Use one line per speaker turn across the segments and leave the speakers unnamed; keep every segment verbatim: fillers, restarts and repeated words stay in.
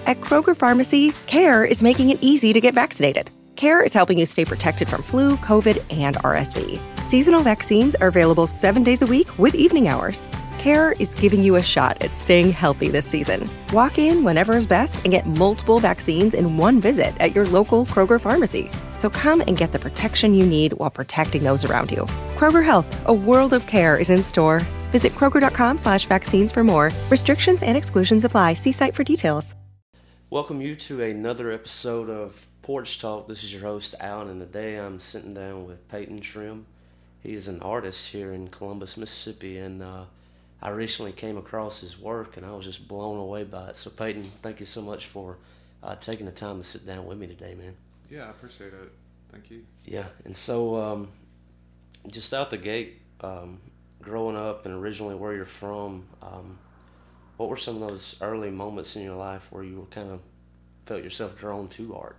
At Kroger Pharmacy, CARE is making it easy to get vaccinated. CARE is helping you stay protected from flu, COVID, and R S V. Seasonal vaccines are available seven days a week with evening hours. CARE is giving you a shot at staying healthy this season. Walk in whenever is best and get multiple vaccines in one visit at your local Kroger Pharmacy. So come and get the protection you need while protecting those around you. Kroger Health, a world of care is in store. Visit Kroger.com slash vaccines for more. Restrictions and exclusions apply. See site for details.
Welcome you to another episode of Porch Talk. This is your host, Alan, and today I'm sitting down with Peyton Trim. He is an artist here in Columbus, Mississippi, and uh, I recently came across his work, and I was just blown away by it. So, Peyton, thank you so much for uh, taking the time to sit down with me today, man.
Yeah, I appreciate it. Thank you.
Yeah, and so um, just out the gate, um, growing up and originally where you're from, um, what were some of those early moments in your life where you were kind of felt yourself drawn to art?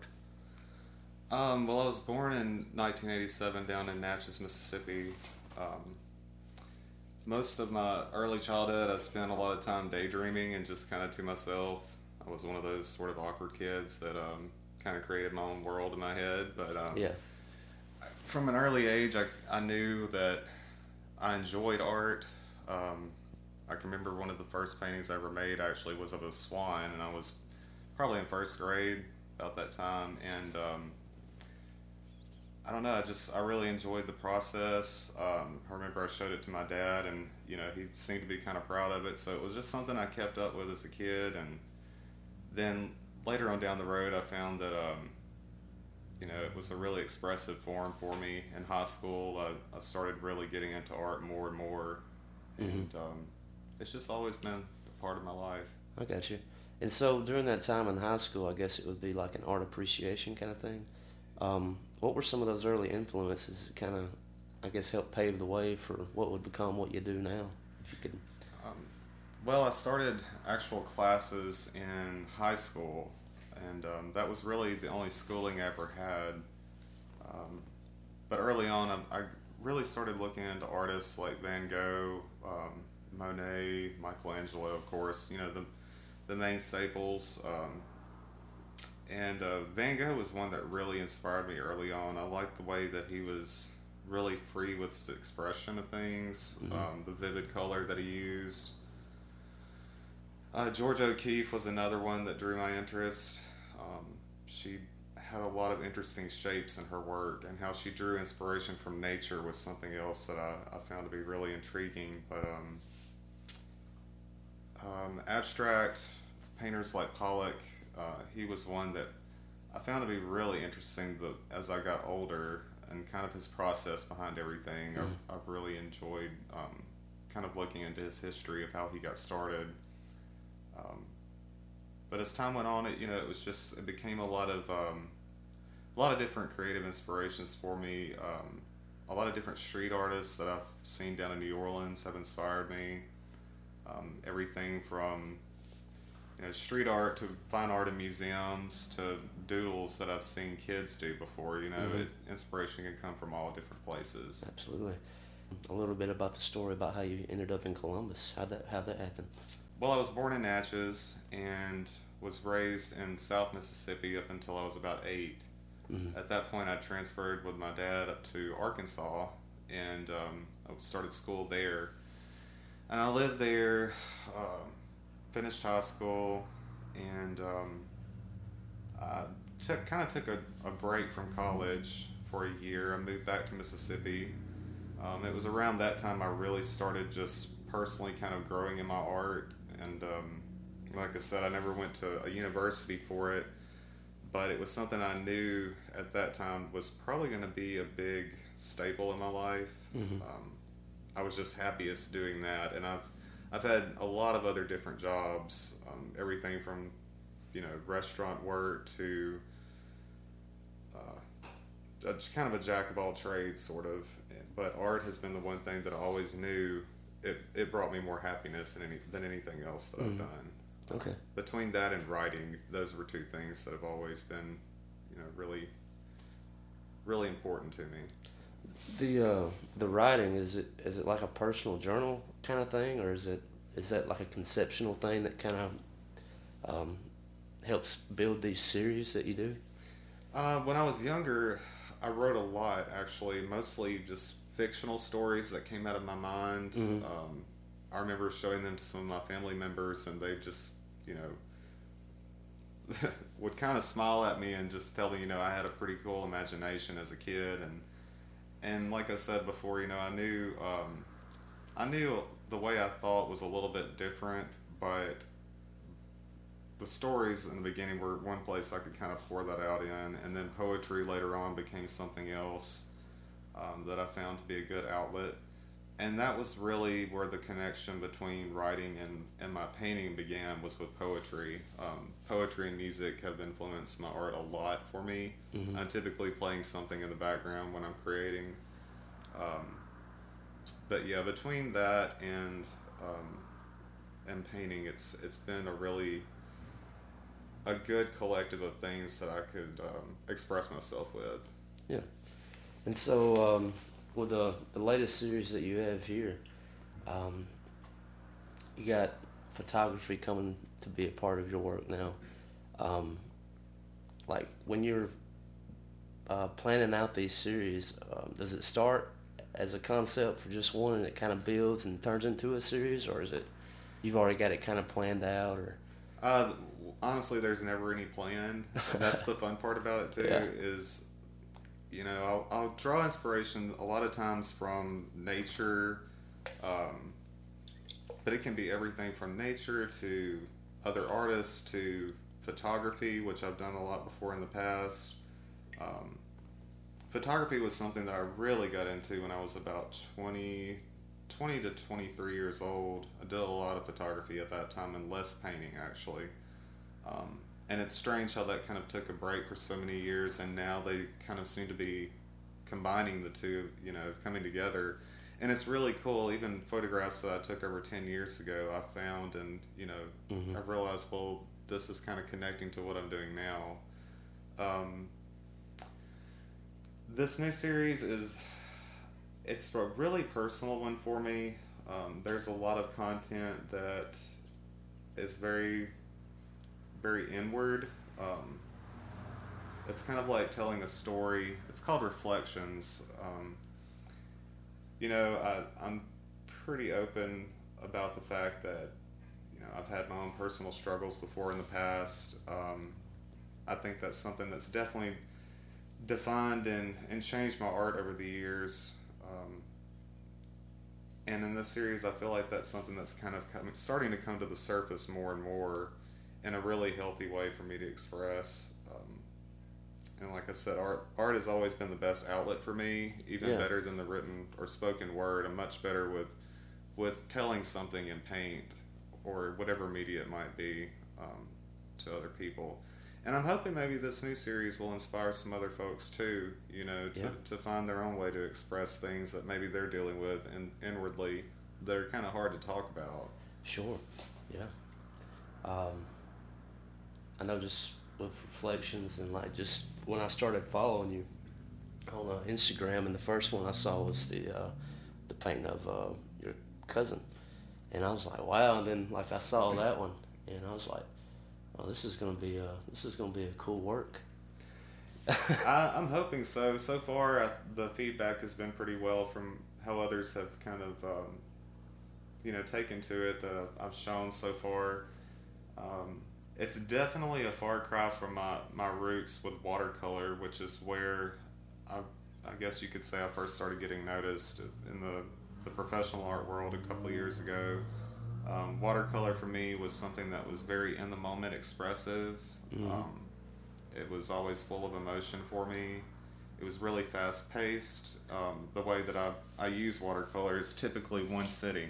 Um, well, I was born in nineteen eighty-seven down in Natchez, Mississippi. Um, most of my early childhood, I spent a lot of time daydreaming and just kind of to myself. I was one of those sort of awkward kids that um, kind of created my own world in my head. But um,
yeah.
From an early age, I, I knew that I enjoyed art. Um, I can remember one of the first paintings I ever made actually was of a swan, and I was probably in first grade about that time. And um, I don't know, I just, I really enjoyed the process. Um, I remember I showed it to my dad, and, you know, he seemed to be kind of proud of it. So it was just something I kept up with as a kid. And then later on down the road, I found that, um, you know, it was a really expressive form for me. In high school, I, I started really getting into art more and more.
Mm-hmm.
And um, it's just always been a part of my life.
I got you. And so during that time in high school, I guess it would be like an art appreciation kind of thing. Um, what were some of those early influences that kind of, I guess, helped pave the way for what would become what you do now? If you could.
Um, well, I started actual classes in high school, and um, that was really the only schooling I ever had. Um, but early on, I, I really started looking into artists like Van Gogh, um, Monet, Michelangelo, of course, you know, the the main staples. Um, and uh, Van Gogh was one that really inspired me early on. I liked the way that he was really free with his expression of things, mm-hmm. um, the vivid color that he used. Uh, Georgia O'Keeffe was another one that drew my interest. Um, she had a lot of interesting shapes in her work, and how she drew inspiration from nature was something else that I, I found to be really intriguing. But um, um, abstract painters like Pollock, uh, he was one that I found to be really interesting the, as I got older, and kind of his process behind everything. Mm-hmm. I've, I've really enjoyed um, kind of looking into his history of how he got started. Um, but as time went on, it you know it was just it became a lot of um, a lot of different creative inspirations for me. Um, a lot of different street artists that I've seen down in New Orleans have inspired me. Um, everything from you know street art to fine art in museums to doodles that I've seen kids do before. You know, mm-hmm. it, inspiration can come from all different places.
Absolutely. A little bit about the story about how you ended up in Columbus. How'd that how'd that happen?
Well, I was born in Natchez and was raised in South Mississippi up until I was about eight. Mm-hmm. At that point, I transferred with my dad up to Arkansas, and um, I started school there. And I lived there, uh, finished high school, and um, I took, kind of took a, a break from college for a year. I moved back to Mississippi. Um, it was around that time I really started just personally kind of growing in my art. And um, like I said, I never went to a university for it, but it was something I knew at that time was probably going to be a big staple in my life. Mm-hmm. Um, I was just happiest doing that, and I've I've had a lot of other different jobs, um, everything from you know restaurant work to uh, just kind of a jack of all trades, sort of. But art has been the one thing that I always knew. It, it brought me more happiness than any than anything else that mm. I've done.
Okay.
Between that and writing, those were two things that have always been, you know, really, really important to me.
The uh, the writing, is it is it like a personal journal kind of thing, or is it is that like a conceptual thing that kind of um, helps build these series that you do?
Uh, when I was younger, I wrote a lot, actually, mostly just fictional stories that came out of my mind.
Mm-hmm.
Um, I remember showing them to some of my family members, and they just, you know, would kind of smile at me and just tell me, you know, I had a pretty cool imagination as a kid. And, and like I said before, you know, I knew, um, I knew the way I thought was a little bit different, but the stories in the beginning were one place I could kind of pour that out in, and then poetry later on became something else um, that I found to be a good outlet. And that was really where the connection between writing and, and my painting began, was with poetry. Um, poetry and music have influenced my art a lot for me. Mm-hmm. I'm typically playing something in the background when I'm creating. Um, but yeah, between that and um, and painting, it's it's been a really a good collective of things that I could um, express myself with.
Yeah. And so, um, with the, the latest series that you have here, um, you got photography coming to be a part of your work now. Um, like, when you're uh, planning out these series, um, does it start as a concept for just one and it kind of builds and turns into a series, or is it you've already got it kind of planned out? Or
uh, honestly, there's never any plan. That's the fun part about it too. Yeah. Is you know I'll, I'll draw inspiration a lot of times from nature, um, but it can be everything from nature to other artists to photography, which I've done a lot before in the past. Um, photography was something that I really got into when I was about twenty, twenty to twenty-three years old. I did a lot of photography at that time and less painting, actually. Um, and it's strange how that kind of took a break for so many years, and now they kind of seem to be combining the two, you know, coming together. And it's really cool. Even photographs that I took over ten years ago, I found, and, you know, mm-hmm. I realized, well, this is kind of connecting to what I'm doing now. Um, this new series is, it's a really personal one for me. Um, there's a lot of content that is very, very inward. Um, it's kind of like telling a story. It's called Reflections. Um, you know, I, I'm pretty open about the fact that, you know, I've had my own personal struggles before in the past. Um, I think that's something that's definitely defined and, and changed my art over the years. Um, and in this series, I feel like that's something that's kind of coming, starting to come to the surface more and more in a really healthy way for me to express. Um, and like I said, art art has always been the best outlet for me, even yeah. better than the written or spoken word. I'm much better with with telling something in paint or whatever media it might be um, to other people. And I'm hoping maybe this new series will inspire some other folks too, you know, to, yeah. to find their own way to express things that maybe they're dealing with in, inwardly that are kind of hard to talk about.
Sure, yeah. Um, I know just with Reflections and like just when I started following you on uh, Instagram, and the first one I saw was the uh, the painting of uh, your cousin, and I was like, wow. And then like I saw that one, and I was like, oh, this is gonna be a this is gonna be a cool work.
I, I'm hoping so. So far, I, the feedback has been pretty well from how others have kind of, um, you know, taken to it that I've shown so far. Um, it's definitely a far cry from my, my roots with watercolor, which is where I, I guess you could say I first started getting noticed in the, the professional art world a couple of years ago. Um, watercolor for me was something that was very in the moment expressive. Mm-hmm. Um, it was always full of emotion for me. It was really fast paced. Um, the way that I, I use watercolor is typically one sitting.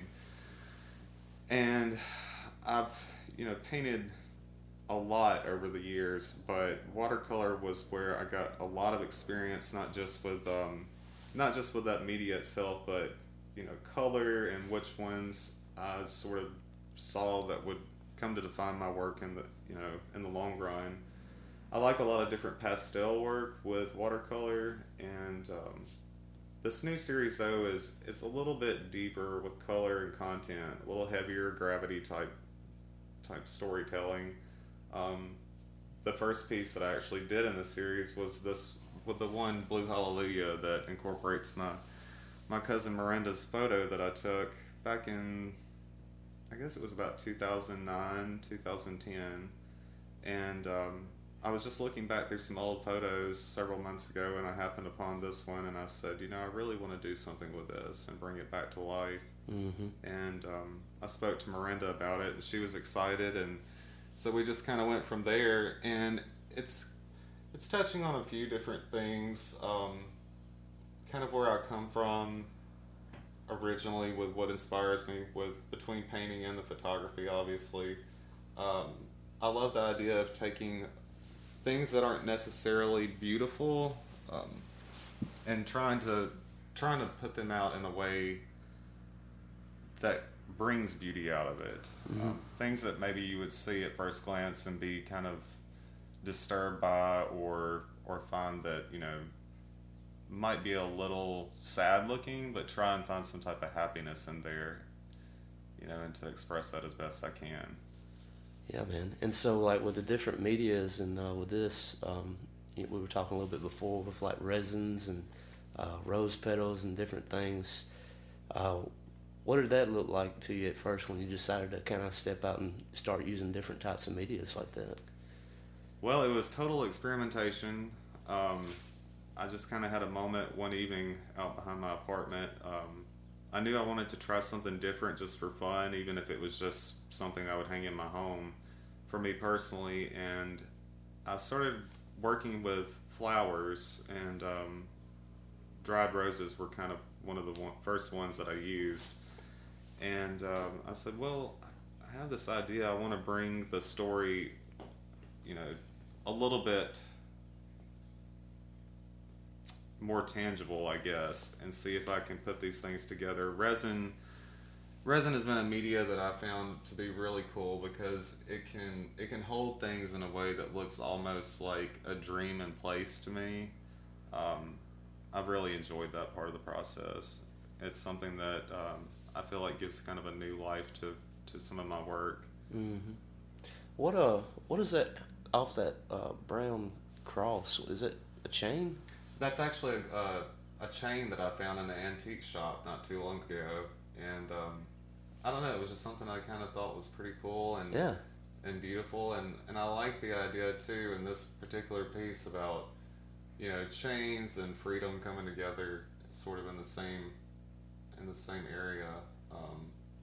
And I've, you know, painted a lot over the years, but watercolor was where I got a lot of experience, not just with, um, not just with that media itself, but, you know, color and which ones I sort of saw that would come to define my work in the, you know, in the long run. I like a lot of different pastel work with watercolor, and um, this new series though is it's a little bit deeper with color and content, a little heavier gravity type type storytelling. Um, the first piece that I actually did in the series was this with the one Blue Hallelujah that incorporates my my cousin Miranda's photo that I took back in, I guess it was about two thousand nine, two thousand ten, and um, I was just looking back through some old photos several months ago, and I happened upon this one, and I said, you know, I really want to do something with this and bring it back to life. Mm-hmm. And um, I spoke to Miranda about it, and she was excited, and so we just kind of went from there. And it's it's touching on a few different things, um, kind of where I come from originally with what inspires me with between painting and the photography, obviously. Um, I love the idea of taking things that aren't necessarily beautiful um, and trying to trying to put them out in a way that brings beauty out of it. Mm-hmm. Um, things that maybe you would see at first glance and be kind of disturbed by, or or find that, you know, might be a little sad looking, but try and find some type of happiness in there, you know, and to express that as best I can.
Yeah, man. And so, like, with the different medias and uh, with this, um, we were talking a little bit before with, like, resins and uh, rose petals and different things. Uh, what did that look like to you at first when you decided to kind of step out and start using different types of medias like that?
Well, it was total experimentation. Um, I just kind of had a moment one evening out behind my apartment. Um, I knew I wanted to try something different just for fun, even if it was just something I would hang in my home for me personally. And I started working with flowers, and um, dried roses were kind of one of the one, first ones that I used. And um, I said, well, I have this idea. I want to bring the story, you know, a little bit more tangible, I guess, and see if I can put these things together. Resin, resin has been a media that I found to be really cool because it can it can hold things in a way that looks almost like a dream in place to me. Um, I've really enjoyed that part of the process. It's something that um, I feel like gives kind of a new life to, to some of my work.
Mm-hmm. What uh, what is that off that uh, brown cross? Is it a chain?
That's actually a, a, a chain that I found in an antique shop not too long ago, and um, I don't know, it was just something I kind of thought was pretty cool and
yeah.
and beautiful, and, and I like the idea too in this particular piece about, you know, chains and freedom coming together sort of in the same in the same area. Um,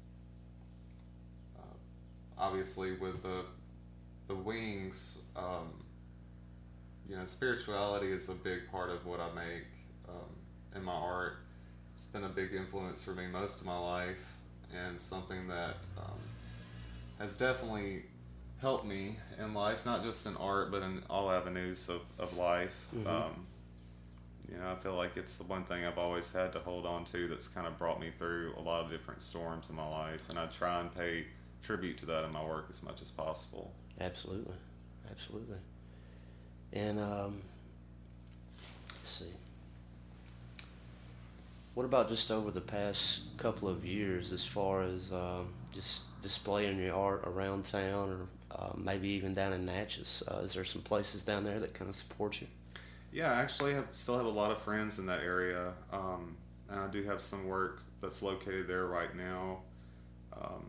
uh, obviously with the the wings, um, you know, spirituality is a big part of what I make um, in my art. It's been a big influence for me most of my life, and something that um, has definitely helped me in life, not just in art, but in all avenues of, of life. Mm-hmm. Um, you know, I feel like it's the one thing I've always had to hold on to that's kind of brought me through a lot of different storms in my life, and I try and pay tribute to that in my work as much as possible.
Absolutely. Absolutely. And um, let's see. What about just over the past couple of years, as far as um, just displaying your art around town, or uh, maybe even down in Natchez? Uh, is there some places down there that kind of support you?
Yeah, I actually have, still have a lot of friends in that area, um, and I do have some work that's located there right now. Um,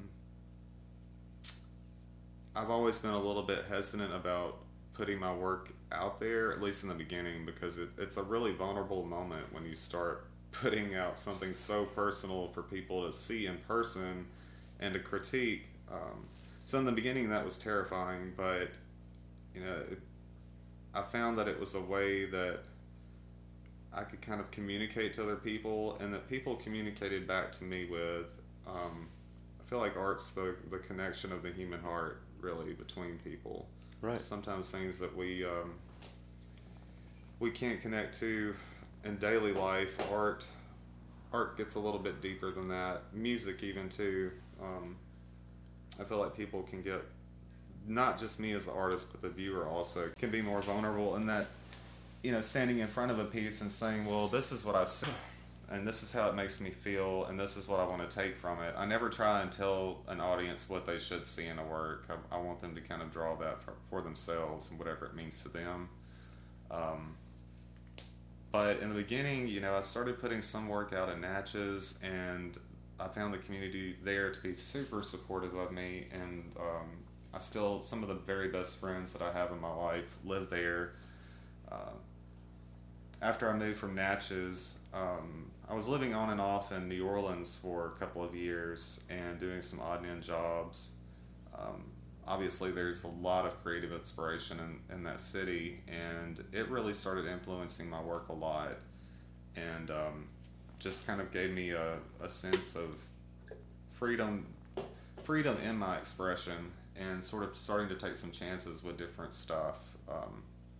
I've always been a little bit hesitant about putting my work out there, at least in the beginning, because it, it's a really vulnerable moment when you start putting out something so personal for people to see in person and to critique. Um, so in the beginning that was terrifying, but you know, it, I found that it was a way that I could kind of communicate to other people, and that people communicated back to me with. Um, I feel like art's the, the connection of the human heart, really, between people.
Right.
Sometimes things that we um, we can't connect to in daily life, art art gets a little bit deeper than that. Music even too. Um, I feel like people can get, not just me as the artist, but the viewer also can be more vulnerable in that, you know, standing in front of a piece and saying, well, this is what I see. and this is how it makes me feel, and this is what I want to take from it. I never try and tell an audience what they should see in a work. I, I want them to kind of draw that for, for themselves and whatever it means to them. Um, but in the beginning, you know, I started putting some work out in Natchez, and I found the community there to be super supportive of me, and um, I still, some of the very best friends that I have in my life live there. Uh, after I moved from Natchez, um, I was living on and off in New Orleans for a couple of years and doing some odd and end jobs. Um, obviously, there's a lot of creative inspiration in, in that city, and it really started influencing my work a lot, and um, just kind of gave me a, a sense of freedom, freedom in my expression, and sort of starting to take some chances with different stuff. Um,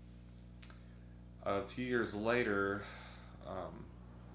a few years later, um,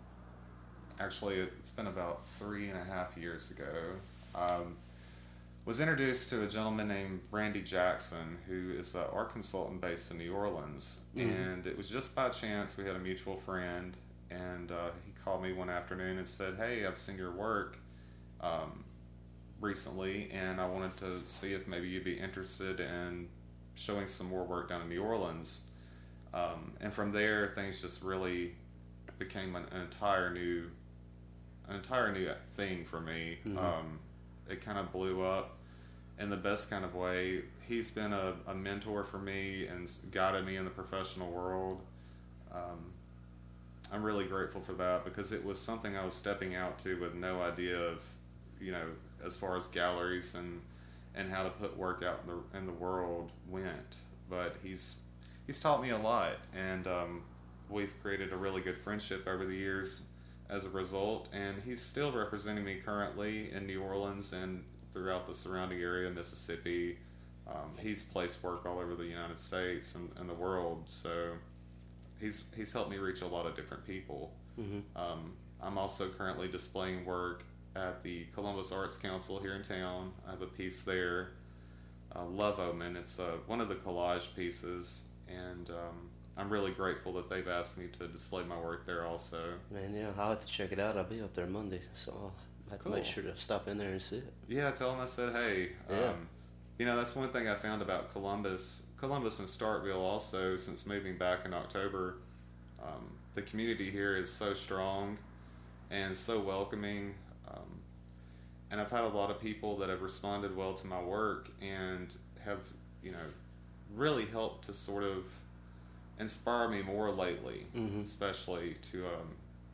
actually it's been about three and a half years ago, um, was introduced to a gentleman named Randy Jackson, who is an art consultant based in New Orleans. Mm-hmm. And it was just by chance, we had a mutual friend, and uh, he called me one afternoon and said, "Hey, I've seen your work um, recently, and I wanted to see if maybe you'd be interested in showing some more work down in New Orleans." Um, and from there, things just really became an, an entire new, an entire new thing for me. Mm-hmm. Um, it kind of blew up in the best kind of way. He's been a, a mentor for me and guided me in the professional world. Um, I'm really grateful for that, because it was something I was stepping out to with no idea of, you know, as far as galleries and, and how to put work out in the, in the world went. But he's he's taught me a lot, and um, we've created a really good friendship over the years as a result, and he's still representing me currently in New Orleans and throughout the surrounding area, Mississippi. Um, he's placed work all over the United States and, and the world, so he's he's helped me reach a lot of different people. Mm-hmm. Um, I'm also currently displaying work at the Columbus Arts Council here in town. I have a piece there, uh, Love Omen. It's uh, one of the collage pieces, and um, I'm really grateful that they've asked me to display my work there also.
Man, yeah, I'll have to check it out. I'll be up there Monday, so I'll have cool. to make sure to stop in there and see it.
Yeah, tell them I said, hey. Yeah. Um, you know, that's one thing I found about Columbus. Columbus and Starkville also, since moving back in October, um, the community here is so strong and so welcoming. Um, and I've had a lot of people that have responded well to my work and have, you know, really helped to sort of inspire me more lately, mm-hmm. especially to um,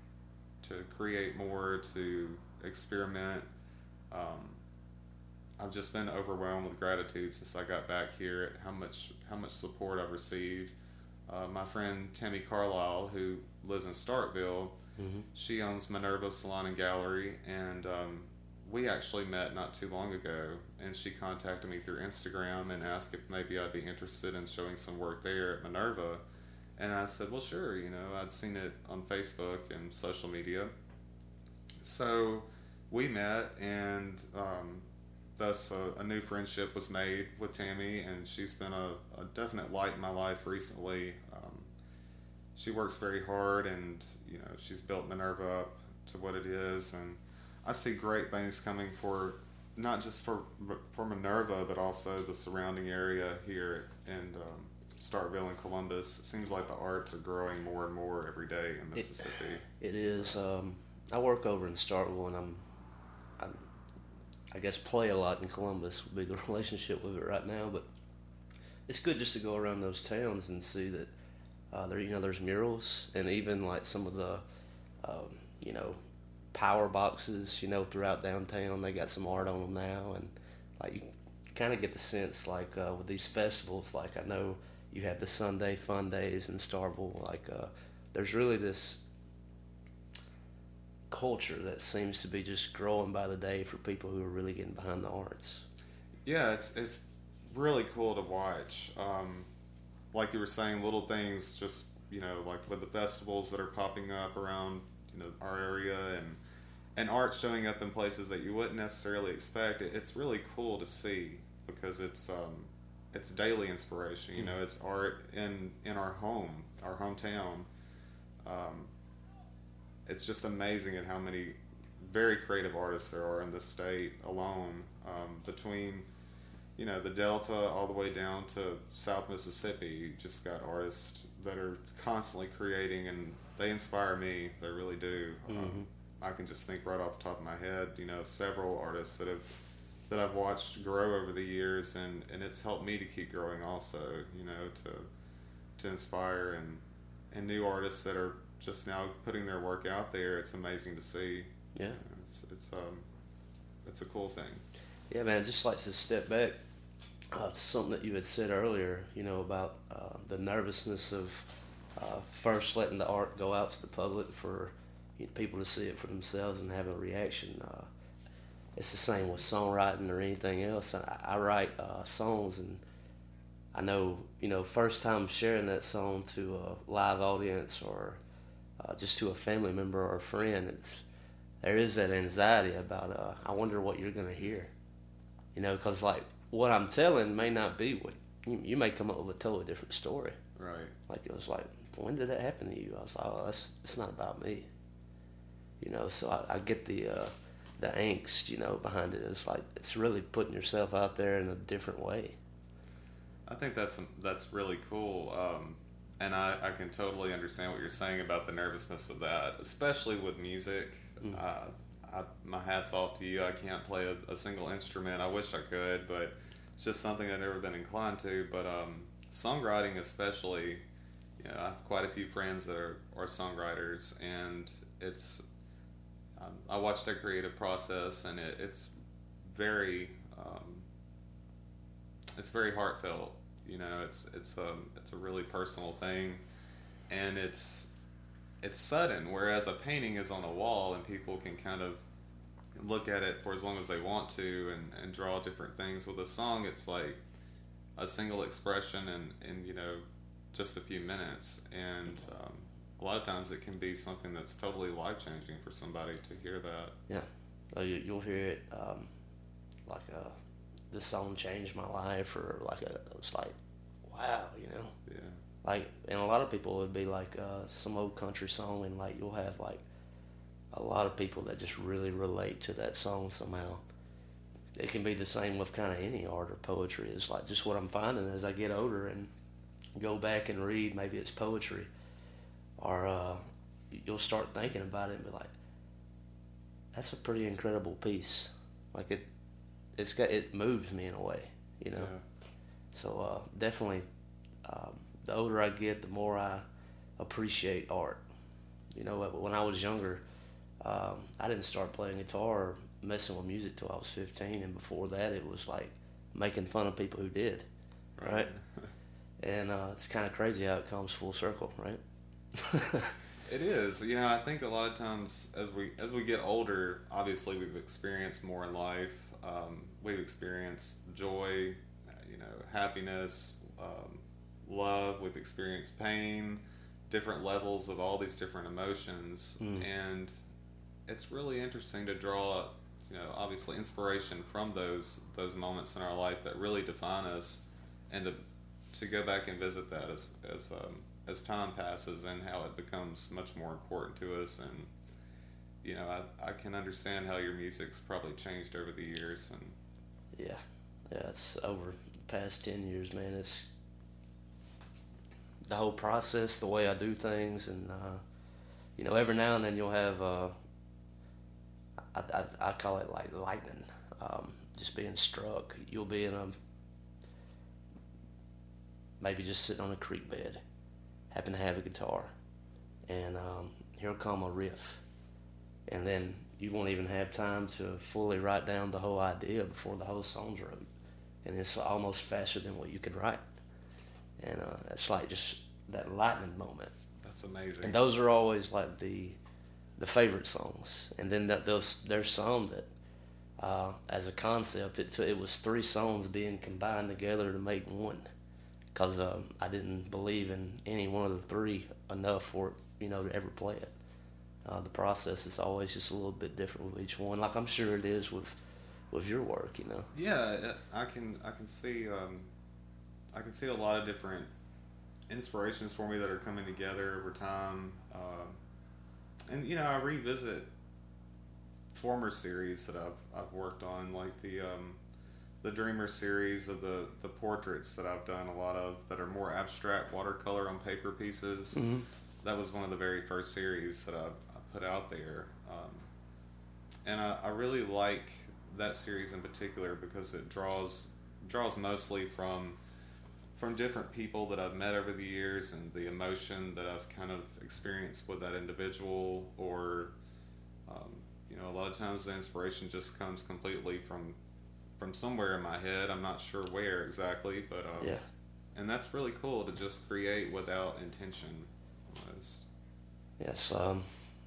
to create more, to experiment. Um, I've just been overwhelmed with gratitude since I got back here at how much how much support I've received. Uh, my friend Tammy Carlisle, who lives in Starkville, mm-hmm. she owns Minerva Salon and Gallery, and um, we actually met not too long ago, and she contacted me through Instagram and asked if maybe I'd be interested in showing some work there at Minerva. And I said, well, sure, you know, I'd seen it on Facebook and social media. So we met, and um, thus a, a new friendship was made with Tammy, and she's been a, a definite light in my life recently. Um, she works very hard, and, you know, she's built Minerva up to what it is, and I see great things coming for, not just for for Minerva, but also the surrounding area here in um, Starkville and Columbus. It seems like the arts are growing more and more every day in Mississippi.
It, it is. So. Um, I work over in Starkville, and I'm, I'm, I guess, play a lot in Columbus would be the relationship with it right now. But it's good just to go around those towns and see that uh, there, you know, there's murals, and even like some of the, um, you know, power boxes, you know, throughout downtown. They got some art on them now, and like you kind of get the sense, like uh, with these festivals, like I know you have the Sunday Fun Days in Starkville. Like uh, there's really this culture that seems to be just growing by the day for people who are really getting behind the arts.
Yeah, it's it's really cool to watch. Um, like you were saying, little things, just, you know, like with the festivals that are popping up around, you know, our area, and and art showing up in places that you wouldn't necessarily expect. It, it's really cool to see, because it's um, it's daily inspiration. You know, it's art in in our home, our hometown. Um, it's just amazing at how many very creative artists there are in this state alone. Um, between, you know, the Delta all the way down to South Mississippi, you just got artists that are constantly creating, and they inspire me. They really do. Mm-hmm. Um, I can just think right off the top of my head, you know, several artists that have that I've watched grow over the years, and, and it's helped me to keep growing also, you know, to to inspire and and new artists that are just now putting their work out there. It's amazing to see.
Yeah.
It's it's um it's a cool thing.
Yeah, man, I'd just like to step back uh, to something that you had said earlier, you know, about uh, the nervousness of uh, first letting the art go out to the public for you know, people to see it for themselves and have a reaction. Uh, it's the same with songwriting or anything else. I, I write uh, songs, and I know, you know, first time sharing that song to a live audience or uh, just to a family member or a friend, it's there is that anxiety about, uh, I wonder what you're going to hear. You know, because, like, what I'm telling may not be what, you, you may come up with a totally different story.
Right.
Like, it was like, when did that happen to you? I was like, oh, that's, it's not about me. You know, so I, I get the, uh, the angst, you know, behind it. It's like, it's really putting yourself out there in a different way.
I think that's, that's really cool. Um, and I, I can totally understand what you're saying about the nervousness of that, especially with music. Mm. Uh, I, my hat's off to you. I can't play a, a single instrument. I wish I could, but it's just something I've never been inclined to. But um, songwriting especially, you know, I have quite a few friends that are, are songwriters, and it's um, I watch their creative process, and it, it's very um, it's very heartfelt. You know, it's it's um it's a really personal thing, and it's it's sudden, whereas a painting is on a wall and people can kind of look at it for as long as they want to and, and draw different things. With a song, it's like a single expression and, and you know, just a few minutes. And um, a lot of times it can be something that's totally life-changing for somebody to hear that.
Yeah. Oh, you, you'll hear it um, like, uh, this song changed my life, or like, a, it was like, wow, you know?
Yeah.
Like, and a lot of people would be like uh, some old country song, and like you'll have like a lot of people that just really relate to that song somehow. It can be the same with kind of any art or poetry. It's like just what I'm finding as I get older and go back and read, maybe it's poetry, or uh, you'll start thinking about it and be like, that's a pretty incredible piece. Like it, it's got, it moves me in a way, you know?
Yeah.
So uh, definitely, um, the older I get, the more I appreciate art. You know, when I was younger, um, I didn't start playing guitar or messing with music till I was fifteen, and before that it was like making fun of people who did, right? right? And uh, it's kind of crazy how it comes full circle, right?
It is. You know, I think a lot of times as we as we get older, obviously we've experienced more in life. Um, we've experienced joy, you know, happiness, um, love. We've experienced pain, different levels of all these different emotions, mm. and it's really interesting to draw, you know, obviously inspiration from those those moments in our life that really define us, and to to go back and visit that as as um, as time passes and how it becomes much more important to us. And you know, I I can understand how your music's probably changed over the years. And
yeah, yeah, it's over the past ten years, man. It's the whole process, the way I do things, and uh, you know, every now and then you'll have. Uh, I, I, I call it like lightning, um, just being struck. You'll be in a, maybe just sitting on a creek bed, happen to have a guitar, and um, here'll come a riff, and then you won't even have time to fully write down the whole idea before the whole song's wrote, and it's almost faster than what you could write, and uh, it's like just that lightning moment.
That's amazing.
And those are always like the the favorite songs. And then that those there's some that uh, as a concept it it was three songs being combined together to make one, because um, I didn't believe in any one of the three enough for it, you know, to ever play it. Uh, the process is always just a little bit different with each one, like I'm sure it is with with your work, you know.
Yeah, I can I can see um, I can see a lot of different inspirations for me that are coming together over time. Uh, and you know, I revisit former series that I've I've worked on, like the um, the Dreamer series of the the portraits that I've done a lot of that are more abstract watercolor on paper pieces.
Mm-hmm.
That was one of the very first series that I, I put out there, um, and I, I really like that series in particular because it draws draws mostly from from different people that I've met over the years and the emotion that I've kind of experienced with that individual, or um, you know, a lot of times the inspiration just comes completely from from somewhere in my head. I'm not sure where exactly, but um,
yeah,
and that's really cool to just create without intention. Almost.
yes. Um,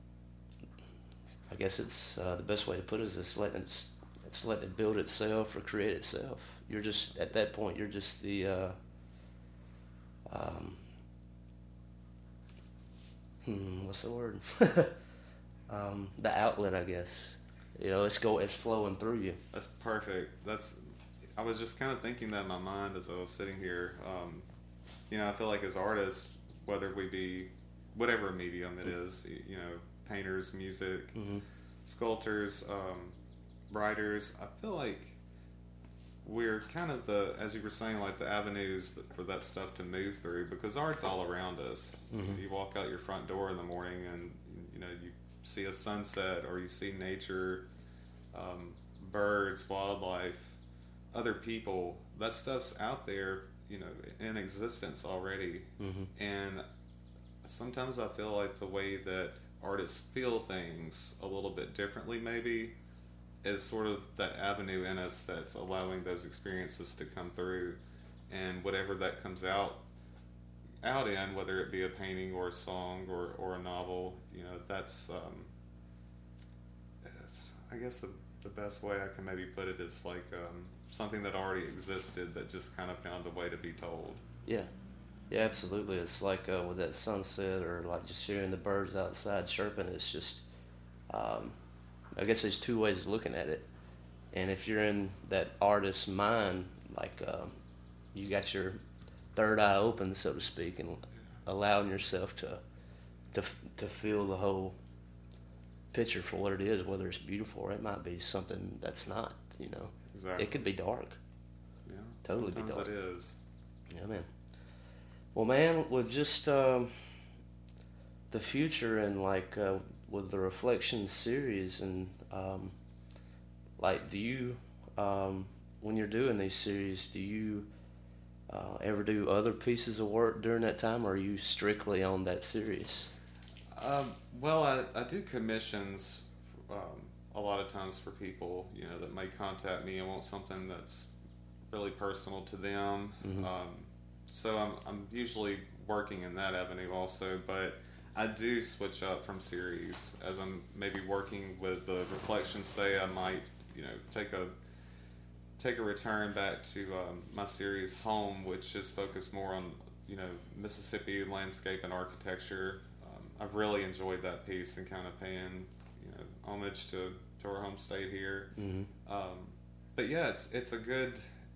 I guess it's uh, the best way to put it is it's letting it, it's letting it build itself or create itself. You're just at that point. You're just the uh, um, hmm, what's the word? um, the outlet, I guess. You know, it's go, it's flowing through you.
That's perfect. That's. I was just kind of thinking that in my mind as I was sitting here. Um, you know, I feel like as artists, whether we be whatever medium it is, you know, painters, music,
Mm-hmm.
sculptors, um, writers, I feel like we're kind of the, as you were saying, like the avenues that, for that stuff to move through, because art's all around us.
Mm-hmm.
You walk out your front door in the morning and, you know, you see a sunset or you see nature, um, birds, wildlife, other people. That stuff's out there, you know, in existence already.
Mm-hmm.
And sometimes I feel like the way that artists feel things a little bit differently maybe is sort of that avenue in us that's allowing those experiences to come through, and whatever that comes out out in, whether it be a painting or a song or, or a novel, you know, that's um, it's, I guess the, the best way I can maybe put it is like um, something that already existed that just kind of found a way to be told.
Yeah. Yeah, absolutely. It's like uh, with that sunset, or like just hearing the birds outside chirping. It's just, um, I guess there's two ways of looking at it. And if you're in that artist's mind, like um, you got your third eye open, so to speak, and allowing yourself to to to feel the whole picture for what it is, whether it's beautiful or it might be something that's not. You know,
Exactly.
it could be dark.
Yeah,
Totally be
sometimes
dark.
it is.
Yeah, man. Well, man, with just um, the future and like uh, with the Reflection series, and um, like, do you, um, when you're doing these series, do you uh, ever do other pieces of work during that time, or are you strictly on that series?
Um, well, I, I do commissions um, a lot of times for people, you know, that may contact me and want something that's really personal to them.
Mm-hmm.
Um, so I'm I'm usually working in that avenue also, but I do switch up from series as I'm maybe working with the Reflections. Say I might, you know, take a take a return back to um, my series Home, which is focused more on, you know, Mississippi landscape and architecture. Um, I've really enjoyed that piece and kind of paying, you know, homage to, to our home state here.
Mm-hmm.
Um, but yeah, it's it's a good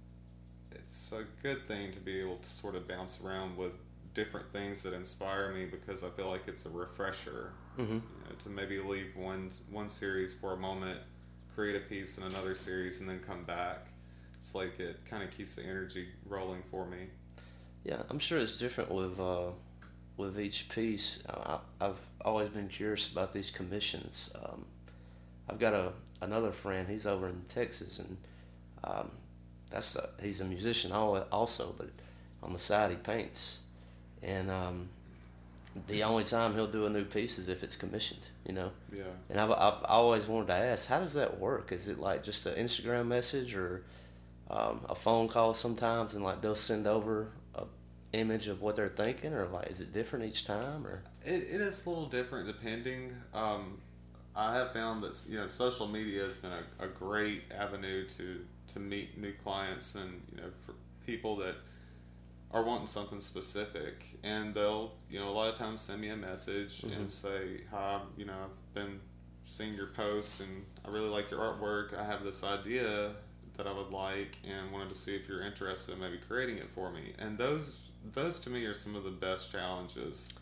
it's a good thing to be able to sort of bounce around with different things that inspire me, because I feel like it's a refresher.
Mm-hmm.
You know, to maybe leave one one series for a moment, create a piece in another series, and then come back. It's like it kind of keeps the energy rolling for me.
Yeah, I'm sure it's different with uh, with each piece. I, I've always been curious about these commissions. Um, I've got a another friend. He's over in Texas, and um, that's a, he's a musician also, but on the side he paints. And um, the only time he'll do a new piece is if it's commissioned, you know.
Yeah.
And I've I've always wanted to ask, how does that work? Is it like just an Instagram message or um, a phone call sometimes, and like they'll send over a image of what they're thinking, or like is it different each time, or?
It it is a little different depending. Um, I have found that, you know, social media has been a, a great avenue to to meet new clients, and, you know, for people that are wanting something specific, and they'll, you know, a lot of times send me a message mm-hmm. and say, hi, you know, I've been seeing your post and I really like your artwork. I have this idea that I would like and wanted to see if you're interested in maybe creating it for me. And those those to me are some of the best challenges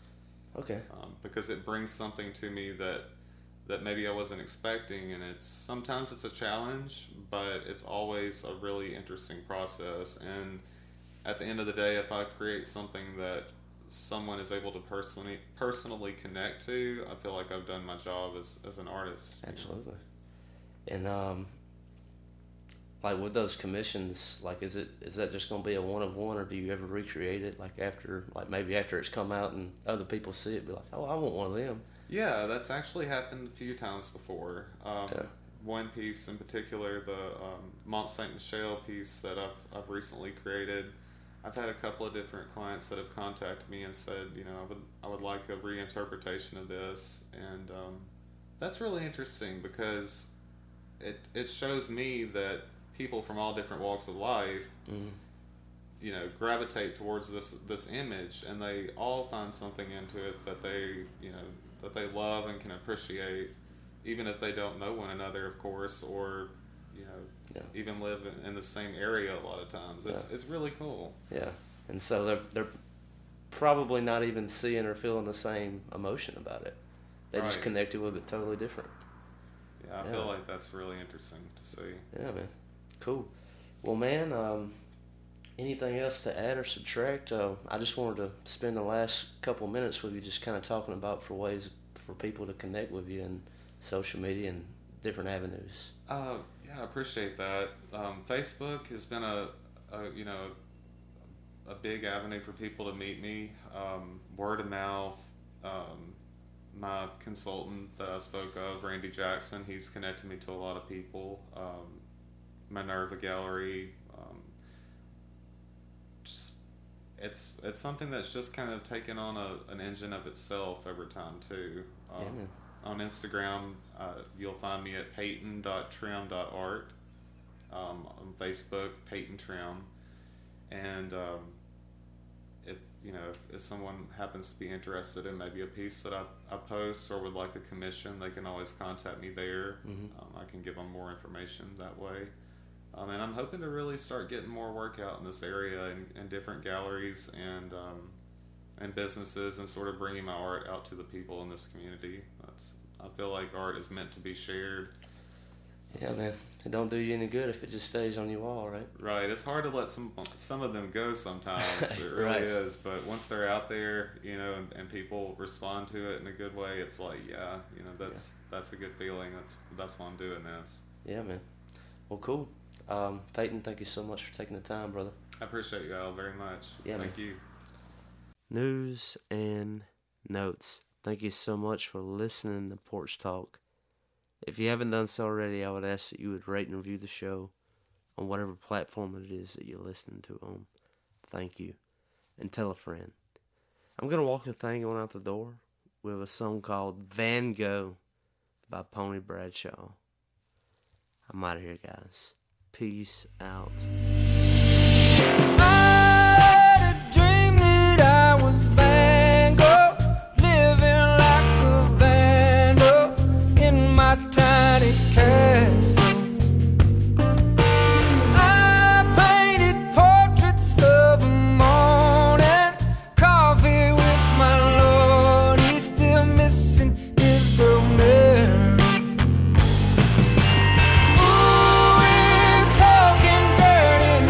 Okay.
Um, because it brings something to me that that maybe I wasn't expecting, and it's sometimes it's a challenge, but it's always a really interesting process. And at the end of the day, if I create something that someone is able to personally personally connect to, I feel like I've done my job as, as an artist.
Absolutely. And um, like with those commissions, like is it is that just going to be a one of one, or do you ever recreate it? Like after, like maybe after it's come out and other people see it, be like, oh, I want one of them.
Yeah, that's actually happened a few times before. Um,
yeah.
One piece in particular, the um, Mont Saint Michel piece that I've I've recently created. I've had a couple of different clients that have contacted me and said, you know, I would I would like a reinterpretation of this, and um, that's really interesting because it it shows me that people from all different walks of life, mm-hmm. you know, gravitate towards this this image, and they all find something into it that they you know that they love and can appreciate, even if they don't know one another, of course, or you know. Yeah. Even live in, in the same area a lot of times. It's yeah. it's really cool.
Yeah, and so they're they're probably not even seeing or feeling the same emotion about it. They right. just connected with it totally different.
Yeah, I yeah. feel like that's really interesting to see.
Yeah, man. Cool. Well, man, um, anything else to add or subtract? Uh, I just wanted to spend the last couple minutes with you just kind of talking about for ways for people to connect with you in social media and different avenues.
Uh, yeah, I appreciate that. Um, Facebook has been a, a, you know, a big avenue for people to meet me. Um, word of mouth. Um, my consultant that I spoke of, Randy Jackson, he's connected me to a lot of people. Um, Minerva Gallery. Um, just, it's it's something that's just kind of taken on a, an engine of itself over time too. Um, yeah, on Instagram, uh, you'll find me at peyton dot trim dot art. Um, on Facebook, Peyton Trim. And um, if you know, if, if someone happens to be interested in maybe a piece that I, I post or would like a commission, they can always contact me there. Mm-hmm. Um, I can give them more information that way. Um, and I'm hoping to really start getting more work out in this area in, in different galleries and um, and businesses, and sort of bringing my art out to the people in this community. That's, I feel like art is meant to be shared.
Yeah, man. It don't do you any good if it just stays on your wall, right?
Right. It's hard to let some some of them go sometimes. It really right. is. But once they're out there, you know, and, and people respond to it in a good way, it's like, yeah, you know, that's yeah. that's a good feeling. That's that's why I'm doing this.
Yeah, man. Well, cool. Um, Peyton, thank you so much for taking the time, brother.
I appreciate you all very much.
Yeah,
thank
man.
you.
News and notes. Thank you so much for listening to Porch Talk. If you haven't done so already, I would ask that you would rate and review the show on whatever platform it is that you're listening to on. Thank you. And tell a friend. I'm going to walk the thing on out the door with a song called Van Gogh by Pony Bradshaw. I'm out of here, guys. Peace out. I had a dream that I was Van Gogh, living like a vandal in my tiny castle. I painted portraits of a morning, coffee with my lord. He's still missing his girl Mary. Ooh, we're talking dirty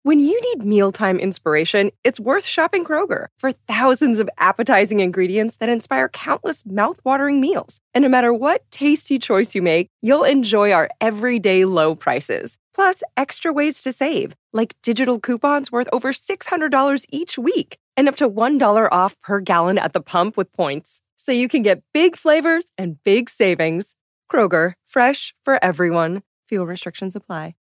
When you need mealtime inspiration, it's worth shopping Kroger for thousands of appetizing ingredients that inspire countless mouthwatering meals. And no matter what tasty choice you make, you'll enjoy our everyday low prices. Plus, extra ways to save, like digital coupons worth over six hundred dollars each week and up to one dollar off per gallon at the pump with points. So you can get big flavors and big savings. Kroger, fresh for everyone. Fuel restrictions apply.